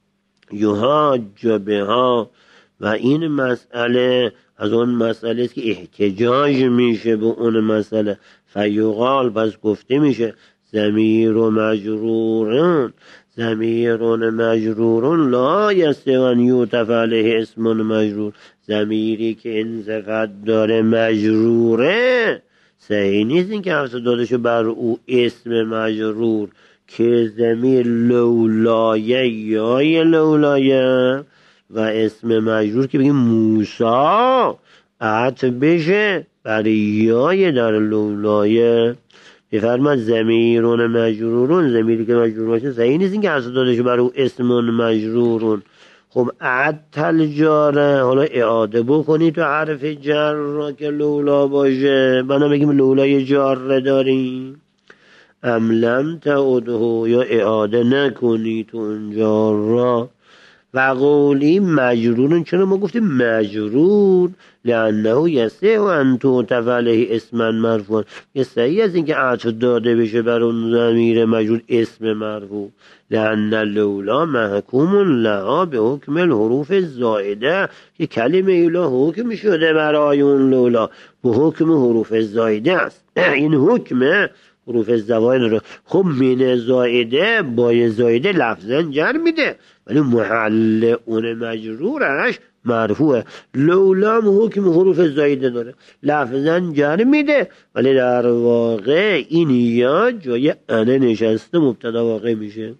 یحاج بها، و این مسئله از اون مسئله است که احتجاج میشه به اون مسئله. فیقال پس گفته میشه ضمیر و مجرورون ضمیرون مجرورون لا یستوان یوتف علیه اسم مجرور، ضمیری که این صفت داره مجروره صحیح نیست این که حفظ داده شو بر او اسم مجرور که ضمیر لولایه یا لولایه و اسم مجرور که بگیم موسی عطف بشه برای یای در لولایه. بفرماد ضمیرون مجرورون ضمیری که مجرور باشه صحیح نیست این که حفظ داده شو بر او اسم مجرورون. خب عطل جاره، حالا اعاده بکنی تو حرف جر را که لولا باشه، بنا بگیم لولای جاره داریم. ام لم تعده یا اعاده نکنی تو اون جار را. و قولی مجرورون، چرا ما گفتیم مجرور؟ لانه یسه و انتو تفعله اسما مرفوع، یه صحیح از این که عطف داده بشه بر اون ضمیر مجرور اسم مرفوع. لان لولا محکوم لها به حکم الحروف زائده، که کلمه ایلا حکم شده برای اون لولا به حکم حروف زائده است. این حکم حروف زوائد رو خب من زائده با زائده لفظا جر میده ولی محل اون مجرورش مرفوعه. لولا حکم حروف زائده داره لفظا جر میده ولی در واقع این یا جای انه نشسته مبتدا واقع میشه.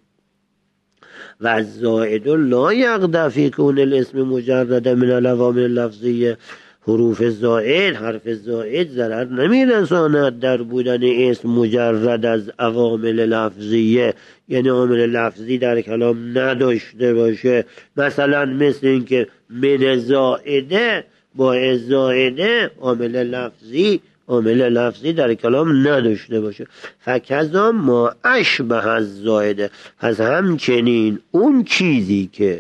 و زائد لا یقدفی کون الاسم مجرد من العوامل لفظیه، حروف زائد حرف زائد ضرر نمیرساند در بودن اسم مجرد از عوامل لفظیه، یعنی عامل لفظی در کلام نداشته باشه. مثلا مثل این که من زائده با زائده عامل لفظی عامل لفظی در کلام نداشته باشه. فکذا ما اشبه از زائده، پس همچنین اون چیزی که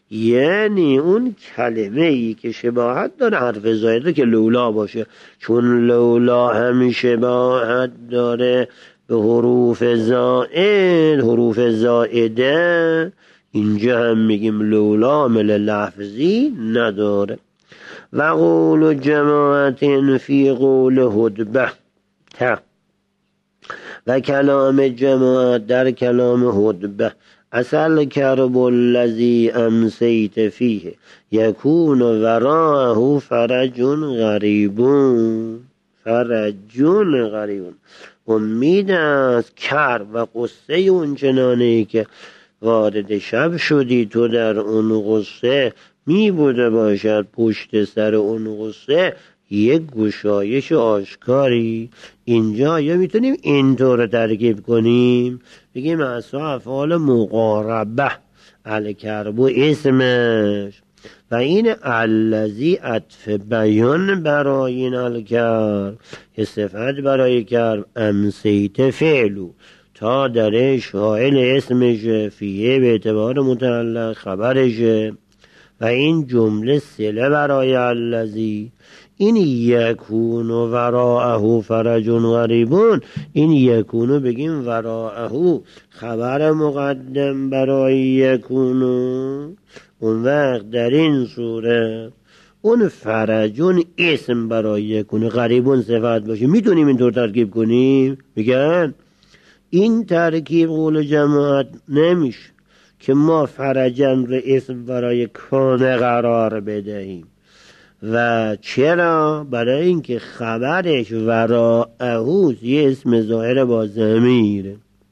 یعنی اون کلمه ای که شباهت داره حرف زائده که لولا باشه، چون لولا هم شباهت داره به حروف زائد، حروف زائده، اینجا هم میگیم لولا عامل لفظی نداره. و قول جماعت فی قول هدبه تا، و کلام جماعت در کلام هدبه، اصل کرب الذی امسیت فیه یکون وراءه فرج غریبون، فرجون غریبون، امید است کرب و قصه اون چنانه که وارد شب شدی تو در اون قصه می بوده باشد پشت سر اون قصه یک گشایش آشکاری. اینجا یا میتونیم اینطور ترکیب کنیم بگیم اصلا افعال مقاربه، الکربو اسمش و این الذی عطف بیان برای این الکرب، صفت برای کرب، امسیت فعلو تا درش فاعل اسمش، فیه به اعتبار متعلق خبرشه، و این جمله صله برای الذی. این یکون و وراءه فرج غریبون، این یکونو بگیم وراءه خبر مقدم برای یکونو، اون وقت در این صورت اون فرجون اسم برای یکونو، غریبون صفت باشه. میتونیم اینطور ترکیب کنیم؟ میگن این ترکیب قول جماعت نمیشه که ما فرجن رو اسم برای کانه قرار بدهیم. و چرا؟ برای اینکه خبرش وراءهوز یه اسم ظاهر با ضمیره،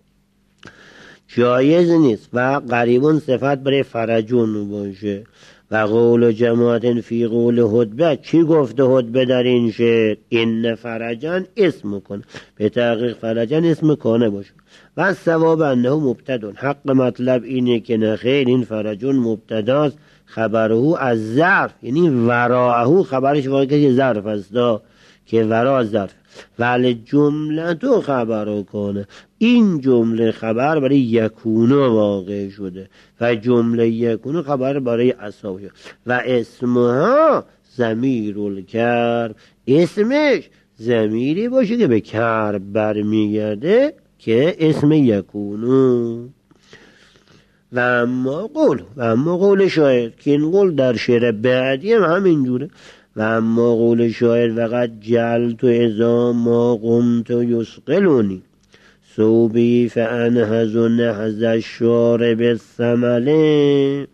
جایز نیست. و قریبون صفت برای فرجون باشه. و قول جماعت فی قول هدبه، چی گفته هدبه در این شعر؟ این فرجن اسم کن، به تحقیق فرجن اسم کانه باشه. و ثواب انه مبتدون، حق مطلب اینه که نخیر این فرجون مبتداست، خبره از ظرف، یعنی وراءه خبرش واقعی ظرف است که ورا ظرف، ولی جمله تو خبر کنه، این جمله خبر برای یکونو واقع شده و جمله یکونو خبر برای اصحاب، و اسمها ضمیر الکرب، اسمش ضمیری باشه که به کرب برمیگرده که اسم یکونو. و اما قول، و اما قول شاعر که این قول در شعر بعدی هم همینجوره. و اما قول شاعر وقت جلت و ازا ما قمت و یسقلونی صوبی فانهز و نهز الشارب الثمله،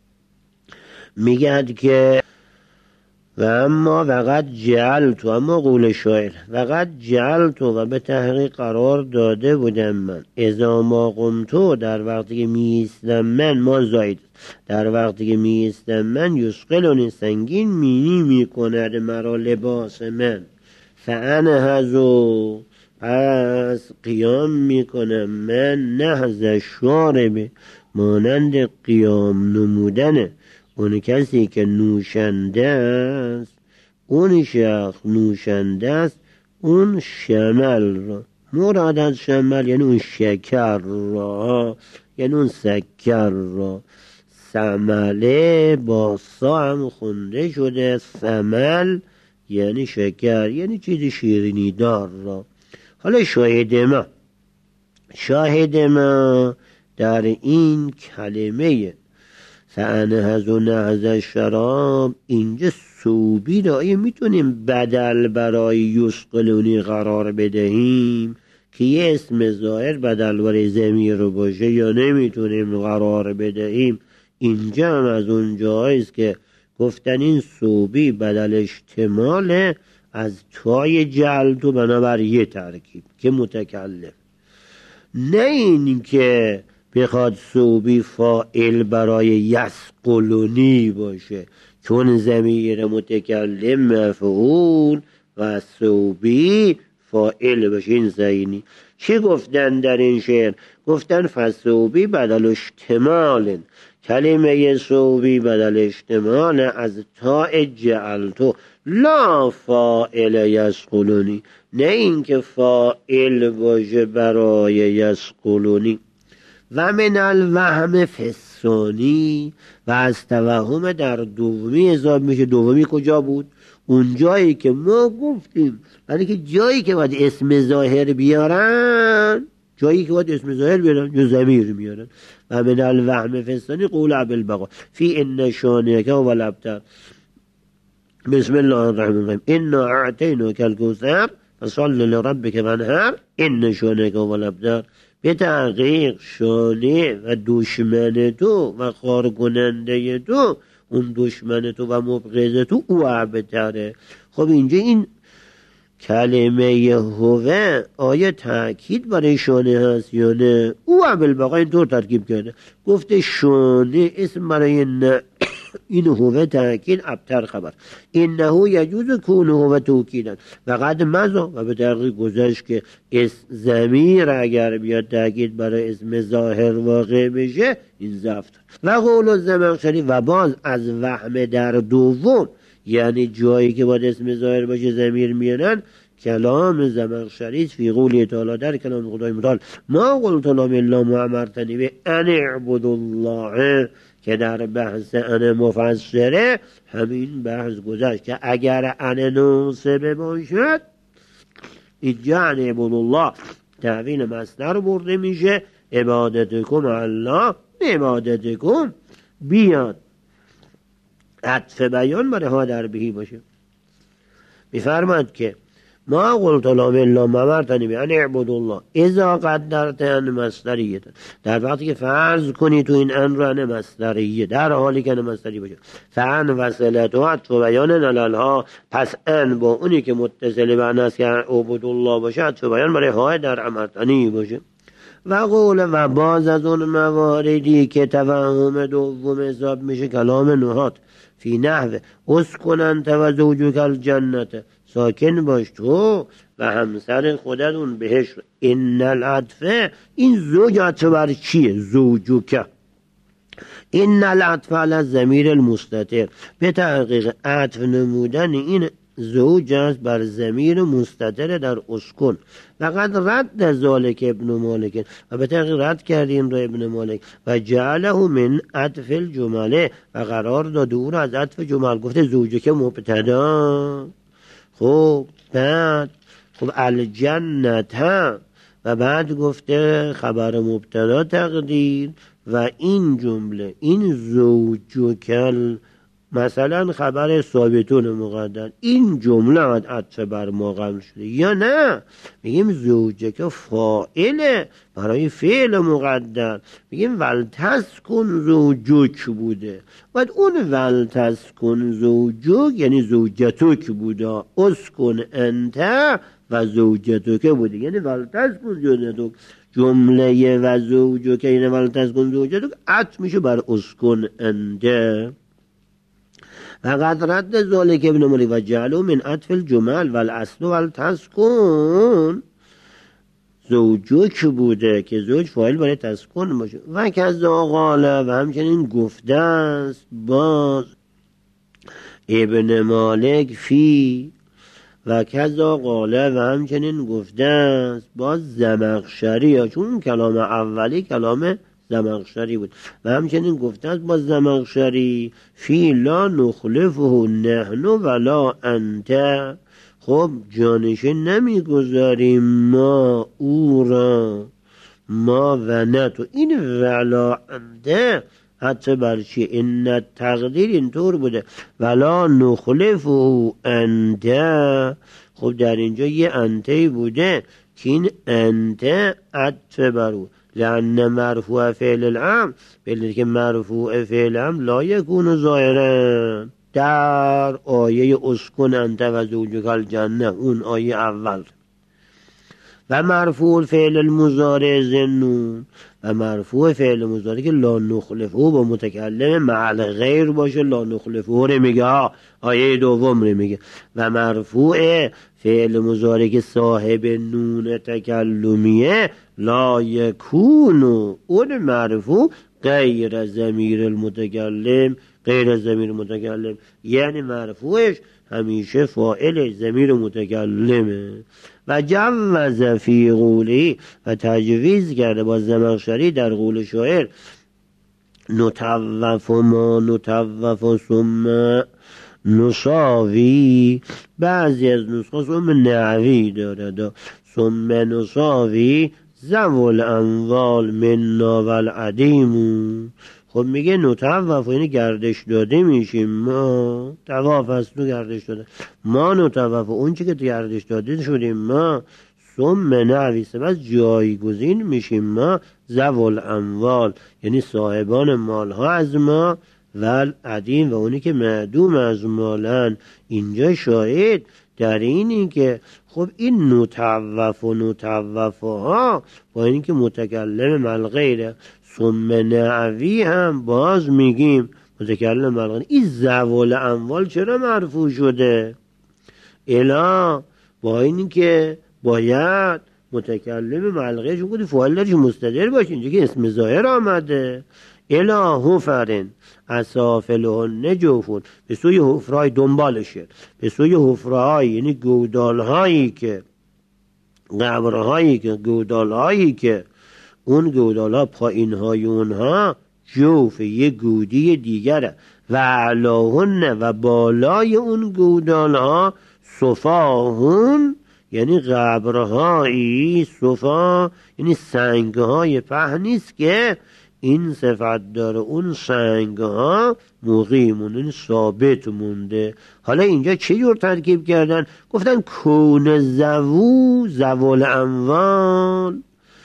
میگد که و اما وقت جعلت، اما قول شاعر وقت جعلت و به تحقیق قرار داده بودم من، اذا ما قمتو در وقتی که میستم من، ما زاید در وقتی که میستم من، یسقلونی سنگین مینی میکند مرا لباس من، فانهزو پس قیام میکنم من، نهز شارب مانند قیام نمودنه اون کسی که نوشنده است، اون شخص نوشنده است اون شمل را، مراد از شمل یعنی اون شکر را، یعنی اون سکر را. سمله با سا هم خونده شده، سمل یعنی شکر، یعنی چیز شیرینی دار را. حالا شاهد ما، شاهد ما در این کلمه فانهز و نهز شراب، اینجا صوبی را آیا میتونیم بدل برای یسقلونی قرار بدهیم که یه اسم ظاهر بدل برای ضمیر رو باشه، یا نمیتونیم قرار بدهیم؟ اینجا هم از اون جاییست که گفتن این صوبی بدل احتمال از تای جلد و بنابر یه ترکیب که متکلم، نه این که بخواد صوبی فاعل برای یسقلونی باشه، چون ضمیر متکلم مفعول و صوبی فاعل باشه، این زینی. چی گفتن در این شعر؟ گفتن فصوبی بدل احتمال، کلمه صوبی بدل احتمال از تاء جعلتو، لا فاعل یسقلونی، نه این که فاعل باشه برای یسقلونی. و من الوهم فسانی و از توهم در دومی حساب میشه. دومی کجا بود؟ اون جایی که ما گفتیم برای که جایی که باید اسم ظاهر بیارن، جایی که باید اسم ظاهر بیارن جو ضمیر میارن. و من الوهم فسانی قول ابوالبقا فی ان شانئک هو الابتر. بسم الله الرحمن الرحیم انا اعطیناک الکوثر فصل لربک وانحر ان شانئک هو الابتر. به تحقیق شانه و دشمن تو و خار کننده تو، اون دشمن تو و مبغض تو او ابتره. خب اینجا این کلمه هوه آیا تأکید برای شانه هست یا نه؟ او ابوالبقا اینطور ترکیب کرده، گفته شانه اسم برای نه، این هوه تأکید ابتر خبر. اینه یجوز کونه هوه توکیدن و قد مزا و به تحقیق گذشت که اسم ضمیر اگر بیاد تأکید برای اسم ظاهر واقع بشه این ضبط. و قول الزمخشری و باز از وهم در دوم، یعنی جایی که باید اسم ظاهر باشه ضمیر میانن، کلام زمخشری فی قوله تعالی در کلام خدای متعال ما قلت لهم الا ما امرتنی به ان اعبد الله، که در بحث ان مفسره همین بحث گذشت که اگر ان ناصبه باشد اینجا ان اعبد الله تحویل مصدر برده میشه، عبادتکم الله عبادتکم بیاد عطف بیان برای ها در بهی باشه. میفرماد که ما قلت لهم الا ما امرتنی به ان اعبد الله اذا قدرت ان مصدریه، در وقتی که فرض کنی تو این ان رو ان مصدریه، در حالی که ان مصدری باشه، فان وصلت و عطف بیان نلالها، پس ان با اونی که متصل به ان است که اعبد الله باشه عطف بیان برای ها در امرتنی باشه. و قول و باز از اون مواردی که توهم دوم حساب میشه کلام نحات فی نحو اسکن انت و زوجک الجنت، ساکن باش تو و همسر خودت اون بهشت. ان العطف، این زوج عطف بر چیه؟ زوجک. ان العطف علی الضمیر المستتر، به تحقیق عطف نمودن این زوج است بر ضمیر مستتر در اسکن. فقط رد ذالک ابن مالک، و به تحقیق رد کردیم را ابن مالک و جعله من عطف الجمله، و قرار داد او را از عطف جمل. گفته زوجه که مبتدا، خب بعد خب الجنت ها، و بعد گفته خبر مبتدا تقدیر و این جمله این زوجکل مثلا خبر ثابتون مقدر، این جمله عطف بر ما قبل شده یا نه؟ میگیم زوجه که فاعله برای فعل مقدر، میگیم ولتسکن زوجک بوده، بعد اون ولتسکن زوجک یعنی زوجتک بوده، اسکن انت و زوجتک بوده، یعنی ولتسکن زوجتک. جمله و زوجک یعنی ولتسکن زوجتک عطف میشه بر اسکن انت. فقط رد ذالک ابن مالک و جعلوا من عطف الجمل والاصل والتسکن زوجک بوده که زوج فاعل برای تسکن باشه. و کذا قال، و همچنین گفته است باز ابن مالک فی، و کذا قال و همچنین گفته است باز زمخشری، چون کلام اولی کلام زمخشری بود. و همچنین گفته است با زمخشری فی لا نخلفه نحن ولا انت، خب جانشین نمیگذاریم ما او را، ما و نه تو. این ولا انت حتی بر چی؟ این تقدیر اینطور بوده ولا نخلفه انت، خب در اینجا یه انتی بوده که این انت حتی بر او، لأن مرفوع فعل الامر، بلکه که مرفوع فعل الامر لا یکون ظاهرا در آیه اسکن انت و زوجک الجنه، اون آیه اول. و مرفوع فعل المضارع ظنون، و مرفوع فعل مضارع که لا نخلفه با متکلم معل غیر باشه، لا نخلفه رو میگه، آیه دوم رو میگه. و مرفوع فعل مضارع که صاحب نون تکلمیه لا یکونو، اون مرفوع غیر ضمیر المتکلم، غیر ضمیر متکلم، یعنی مرفوعش همیشه فاعل ضمیر متکلمه. و جوز فی قوله، و تجویز کرده با زمخشری در قول شاعر نطوف ما نطوف ثم نساوی، بعضی از نسخه ثم نعوی داره، ثم نساوی ذوال اموال منا والعدیم. خب میگه نطوف یعنی گردش داده میشیم ما، طواف است تو گردش داده، ما نطوف اون چی که گردش داده شدیم ما، ثم نعوی سپس جایگزین میشیم ما ذوال اموال یعنی صاحبان مال ها از ما، ول عدیم و اونی که معدوم از مالن. اینجا شاهد در اینی که خب این نطوف و نطوف ها با اینی که متکلم ملغیره، ثم نعوی هم باز میگیم متکلم ملغیره، این ذوال اموال چرا مرفوع شده؟ الا با اینی که باید متکلم ملغیره چون که فاعل دارش مستتر باشه، اینجا که اسم ظاهر آمده. الا حفرن اسافلهن جوفون، به سوی حفرهای دنبالشه، به سوی حفرهای یعنی گودالهایی که قبرهایی که گودالهایی که اون گودالها پایینهای اونها جوف یه گودی دیگره، و علاهن و بالای اون گودالها صفاهون یعنی قبرهایی، صفا یعنی سنگهای پهنیست که این صفت داره، اون سنگها مقیمون این ثابت مونده. حالا اینجا چه جور ترکیب کردن؟ گفتن کون زوو زوال اموال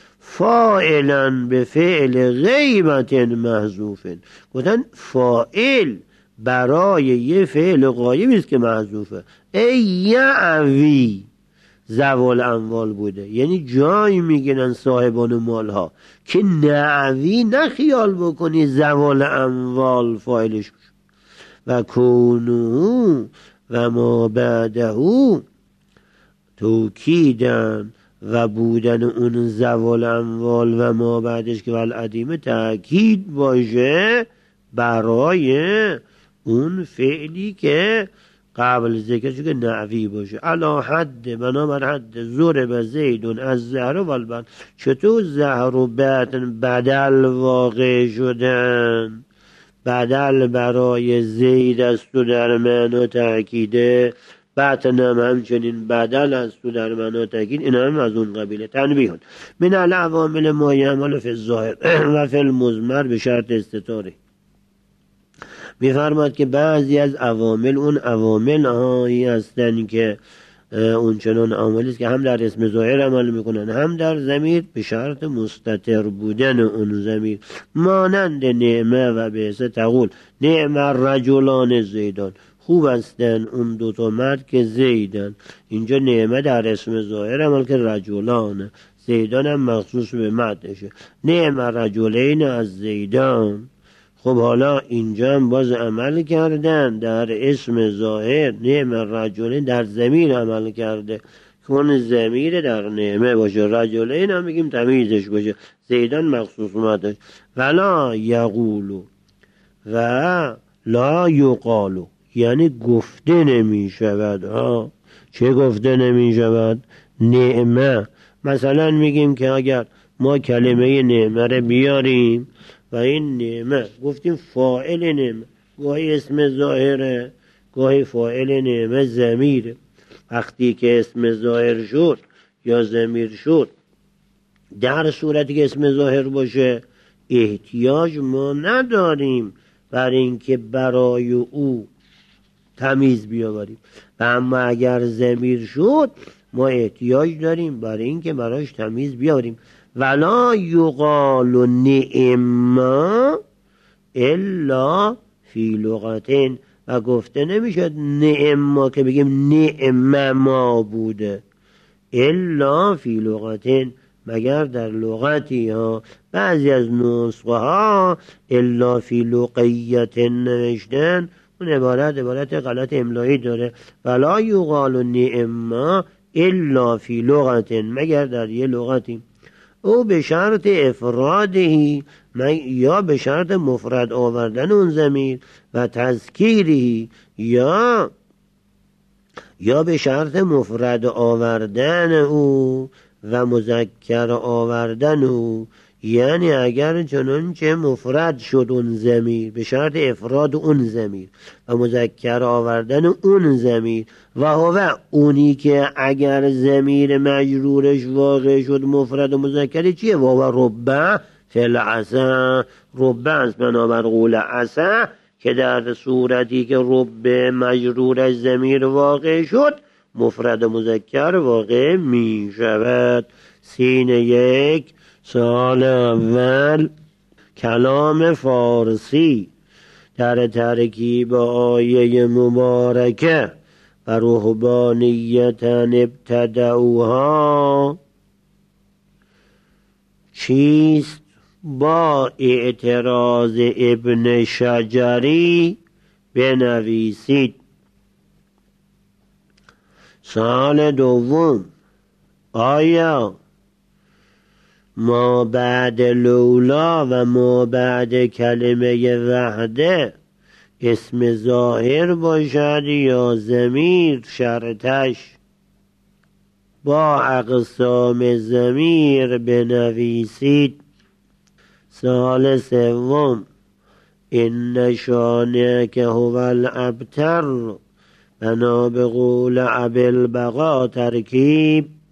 فاعلا به فعل غیبت محذوفن، گفتن فاعل برای یه فعل غایبی است که محذوفه، ای یعوی زوال اموال بوده، یعنی جایی میگنن صاحبان مال ها که نعوی نخیال بکنی زوال اموال فاعلش بشه. و کونو و ما بعدهو توکیدن و بودن اون زوال اموال و ما بعدش که والعدیم تأکید باشه برای اون فعلی که قبل ذکرش که نعوی باشه. علا حد بنابر حد ضرب زیدون از زهر و البن، چطور زهر و بطن بدل واقع شدن؟ بدل برای زید است و در معنا تأکیده، بطن هم همچنین بدل است و در معنا تأکید، این هم از اون قبیله. تنبیهون من العوامل ما یعمل فی الظاهر و فی المضمر به شرط استطاره. می‌فرماد که بعضی از عوامل اون عوامل هایی هستن که اون چنان عواملی است که هم در اسم ظاهر عمل میکنن هم در ضمیر به شرط مستتر بودن اون ضمیر، مانند نعمه و بعث تقول نعمه رجلان زیدان، خوب هستن اون دوتا مرد که زیدن. اینجا نعمه در اسم ظاهر عمل که رجلانه، زیدان هم مخصوص به مردشه، نعمه رجلین از زیدان. خب حالا اینجا هم باز عمل کردن در اسم ظاهر، نعم رجلین در ضمیر عمل کرده کن ضمیر در نعمه باشه، رجلین هم بگیم تمیزش باشه، زیدان مخصوص اومدش. ولا یقولو و لا یقالو یعنی گفته نمی شود. ها چه گفته نمی شود؟ نعمه مثلا میگیم که اگر ما کلمه نعمه رو بیاریم و این نعمه گفتیم فاعل نعمه، گاهی اسم ظاهره گاهی فاعل نعمه ضمیره، وقتی که اسم ظاهر شد یا ضمیر شد در صورتی که اسم ظاهر باشه احتیاج ما نداریم بر اینکه برای او تمیز بیاوریم، و اما اگر ضمیر شد ما احتیاج داریم برای اینکه برایش تمیز بیاوریم. ولا یقال نعما الا فی لغتین، و گفته نمیشد نعما که بگیم نعم ما بوده، الا فی لغتین مگر در لغتی ها. بعضی از نسخه ها الا فی لغیت نوشتن، اون عبارت عبارت غلط املایی داره. ولا یقال نعما الا فی لغتین مگر در یه لغتی، او به شرط افرادهی یا به شرط مفرد آوردن اون ضمیر و تذکیری یا یا به شرط مفرد آوردن او و مذکر آوردن او، یعنی اگر چنانچه مفرد شد اون ضمیر به شرط افراد اون ضمیر و مذکر آوردن اون ضمیر، و هو اونی که اگر ضمیر مجرورش واقع شد مفرد و مذکری چیه؟ و هو ربع فی العسا، ربع است بنابر قول عسا، که در صورتی که ربع مجرورش ضمیر واقع شد مفرد و مذکر واقع می شود. سین یک سال اول کلام فارسی در ترکیب آیه مبارکه و رهبانیتا ابتدعوها چیست؟ با اعتراض ابن شجری بنویسید. سال دوم آیا ما بعد لولا و ما بعد کلمه وحده اسم ظاهر باشد یا ضمیر شرطش؟ با اقسام ضمیر بنویسید. سال سوم ان شانئک هو الابتر، بنا به قول ابی البقا ترکیب